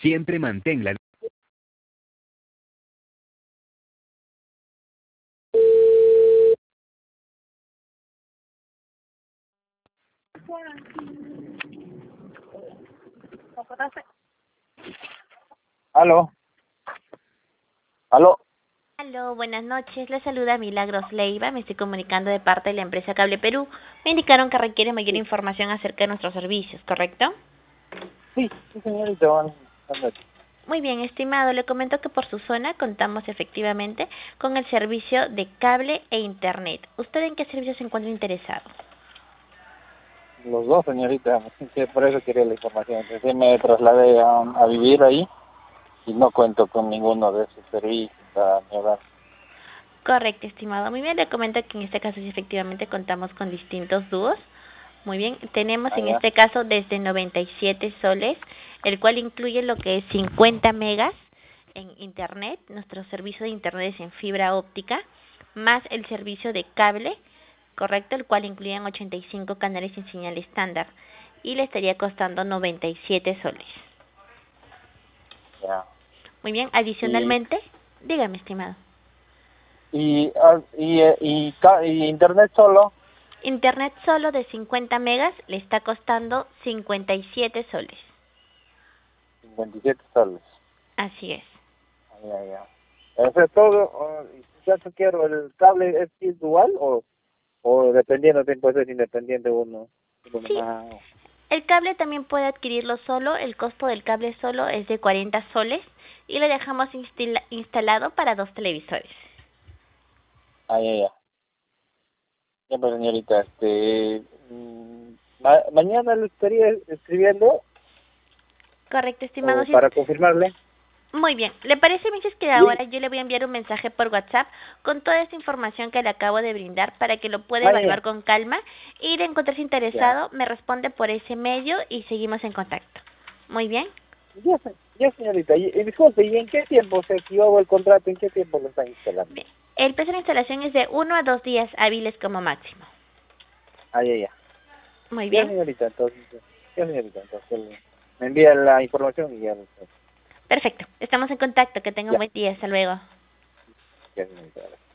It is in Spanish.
Siempre manténla. Aló, aló. Aló, buenas noches. Le saluda Milagros Leiva. Me estoy comunicando de parte de la empresa Cable Perú. Me indicaron que requiere mayor Sí, información acerca de nuestros servicios, ¿correcto? sí, señorita, buenas noches. Muy bien, estimado. Le comento que por su zona contamos efectivamente con el servicio de cable e internet. ¿Usted en qué servicio se encuentra interesado? Los dos, señorita, que por eso quería la información. Recién me trasladé a vivir ahí y no cuento con ninguno de esos servicios para mi hogar. Correcto, estimado. Muy bien, le comento que en este caso sí efectivamente contamos con distintos dúos. Muy bien, tenemos en Allá, este caso desde 97 soles, el cual incluye lo que es 50 megas en internet, nuestro servicio de internet es en fibra óptica, más el servicio de cable, correcto, el cual incluye 85 canales en señal estándar y le estaría costando 97 soles. ya. Muy bien, Y, adicionalmente, dígame, estimado. y internet solo, Internet solo de 50 megas le está costando 57 soles. 57 soles. Así es. Ya, ya. O sea, todo, ya te quiero, ¿el cable es dual o dependiendo, puede ser independiente uno Sí, más? el cable también puede adquirirlo solo, el costo del cable solo es de 40 soles y le dejamos instalado para 2 televisores. Ah, ya, ya. Ya, pues, señorita, mañana le estaría escribiendo Correcto, estimado. o Sí, para confirmarle. muy bien. ¿Le parece, Mises, que Bien. ahora yo le voy a enviar un mensaje por WhatsApp con toda esta información que le acabo de brindar para que lo pueda Ah, evaluar ya, con calma y de encontrarse ya. interesado, me responde por ese medio y seguimos en contacto? Muy bien. Ya, ya, señorita. Y disculpe, ¿y en qué tiempo? O sea, si yo hago el contrato, ¿en qué tiempo lo están instalando? Bien. El precio de instalación es de 1 a 2 días hábiles como máximo. Ah, ya, ya. Muy Ya, bien. señorita, entonces. Ya, señorita, entonces. Me envía la información y ya. Perfecto. Estamos en contacto. Que tenga un Ya, buen día. Hasta luego. ya, señorita.